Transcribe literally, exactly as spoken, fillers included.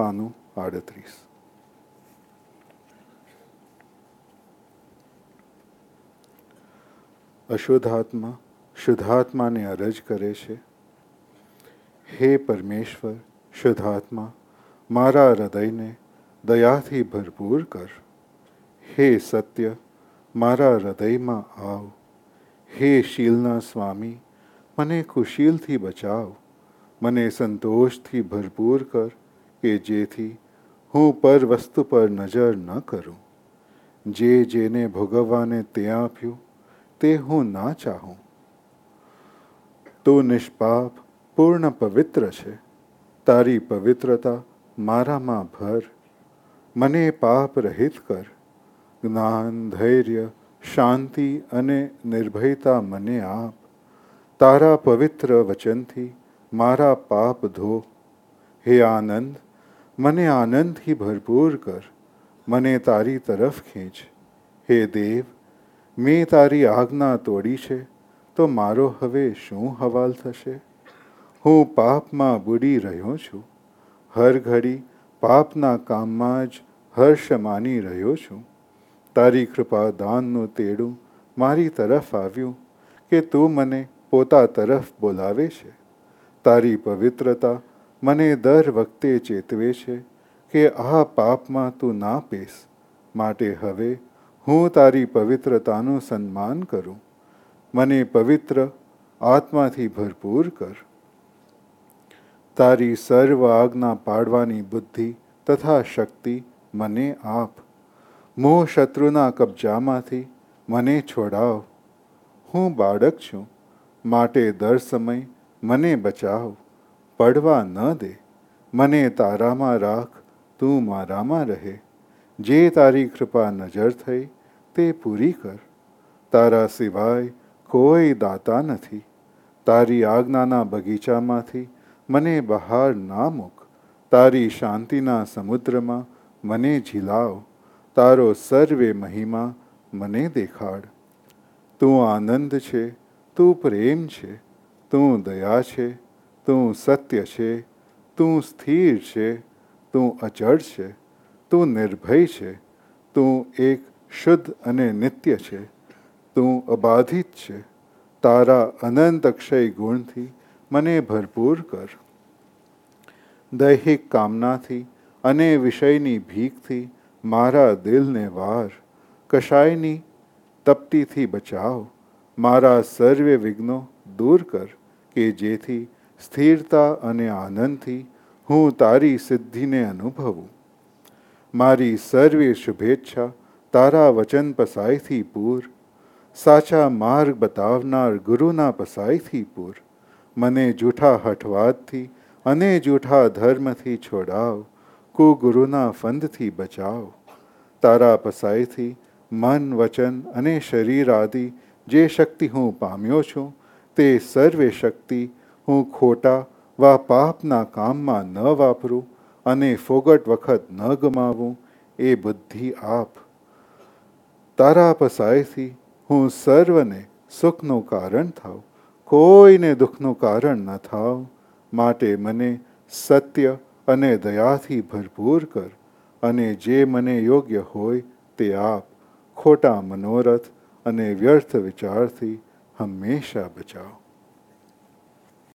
પાનું આડત્રીસ. અશુદ્ધાત્મા શુદ્ધાત્માને અરજ કરે છે, હે પરમેશ્વર, શુદ્ધાત્મા મારા હૃદયને દયાથી ભરપૂર કર. હે સત્ય, મારા હૃદયમાં આવ. હે શીલના સ્વામી, મને કુશીલથી બચાવ. મને સંતોષથી ભરપૂર કર, કે જેથી હું પર વસ્તુ પર નજર ન કરું. જે જેને ભોગવવાને તે આપ્યું તે હું ના ચાહું. તું નિષ્પાપ પૂર્ણ પવિત્ર છે. તારી પવિત્રતા મારામાં ભર. મને પાપ રહિત કર. જ્ઞાન, ધૈર્ય, શાંતિ અને નિર્ભયતા મને આપ. તારા પવિત્ર વચનથી મારા પાપ ધો. હે આનંદ, મને આનંદથી ભરપૂર કર. મને તારી તરફ ખેંચ. હે દેવ, મેં તારી આજ્ઞા તોડી છે, તો મારો હવે શું હવાલ થશે? હું પાપમાં બુડી રહ્યો છું. હર ઘડી પાપના કામમાં જ હર્ષ માની રહ્યો છું. તારી કૃપા દાનનું તેડું મારી તરફ આવ્યું, કે તું મને પોતા તરફ બોલાવે છે. તારી પવિત્રતા મને દર વખતે ચેતવે છે, કે આ પાપમાં તું ના પેસ. માટે હવે હું તારી પવિત્રતાનું સન્માન કરું. મને પવિત્ર આત્માથી ભરપૂર કર. તારી સર્વ આજ્ઞા પાળવાની બુદ્ધિ તથા શક્તિ મને આપ. મોહ શત્રુના કબજામાંથી મને છોડાવ. હું બાળક છું, માટે દર સમય મને બચાવ. પડવા ન દે. મને તારામાં રાખ, તું મારામાં રહે. જે તારી કૃપા નજર થઈ તે પૂરી કર. તારા સિવાય કોઈ દાતા નથી. તારી આજ્ઞાના બગીચામાંથી મને બહાર ના મૂક. તારી શાંતિના સમુદ્રમાં મને ઝીલાવ. તારો સર્વે મહિમા મને દેખાડ. તું આનંદ છે, તું પ્રેમ છે, તું દયા છે, તું સત્ય છે, તું સ્થિર છે, તું અચળ છે, તું નિર્ભય છે, તું એક શુદ્ધ અને નિત્ય છે, તું અબાધિત છે. તારા અનંત અક્ષય ગુણથી મને ભરપૂર કર. દૈહિક કામનાથી અને વિષયની ભીખથી મારા દિલને વાર. કશાયની તપ્તીથી બચાવ. મારા સર્વે વિઘ્નો દૂર કર, કે જેથી સ્થિરતા અને આનંદથી હું તારી સિદ્ધિને અનુભવું. મારી સર્વે શુભેચ્છા તારા વચન પસાયથી પૂર. સાચા માર્ગ બતાવનાર ગુરુના પસાયથી પૂર. મને જૂઠા હઠવાદથી અને જૂઠા ધર્મથી છોડાવ. કુગુરુના ફંદથી બચાવ. તારા પસાયથી મન, વચન અને શરીર આદિ જે શક્તિ હું પામ્યો છું, તે સર્વે શક્તિ હું ખોટા વા પાપના કામમાં ન વાપરું અને ફોગટ વખત ન ગમાવું, એ બુદ્ધિ આપ. તારા પસાયથી હું સર્વને સુખનું કારણ થાવ, કોઈને દુઃખનું કારણ ન થાવ. માટે મને સત્ય અને દયાથી ભરપૂર કર, અને જે મને યોગ્ય હોય તે આપ. ખોટા મનોરથ અને વ્યર્થ વિચારથી હંમેશા બચાવ.